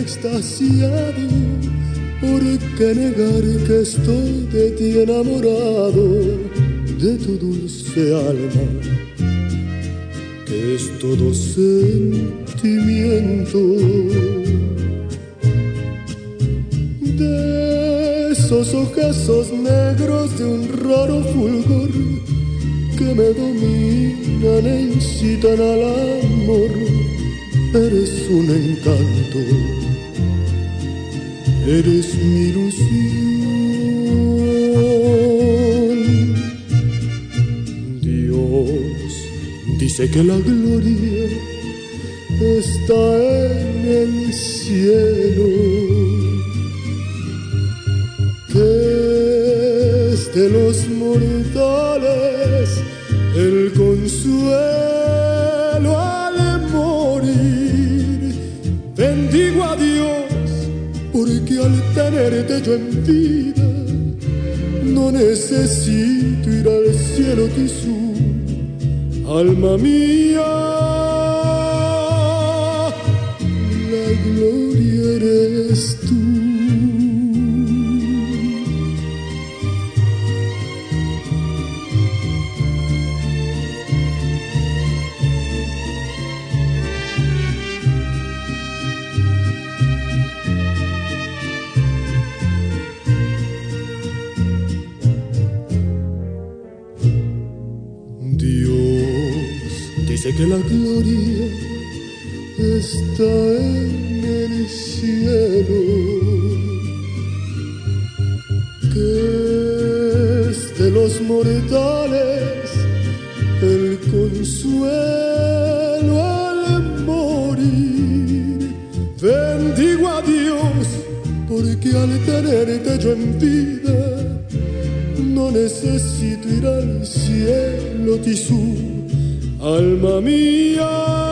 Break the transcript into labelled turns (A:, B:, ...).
A: extasiado. ¿Por qué negar que estoy de ti enamorado? De tu dulce alma, que es todo sentimiento. De esos ojazos negros de un raro fulgor que me dominan e incitan al amor. Eres un encanto, eres mi ilusión. Dios dice que la gloria está en el cielo, que es de los mortales el consuelo al morir. Bendigo a Dios porque al tenerte yo en vida no necesito ir al cielo Tisú, alma mía. La gloria eres tú. Dice que la gloria está en el cielo, que es de los mortales el consuelo al morir. Bendigo a Dios porque al tenerte yo en vida no necesito ir al cielo Tisú, alma mía.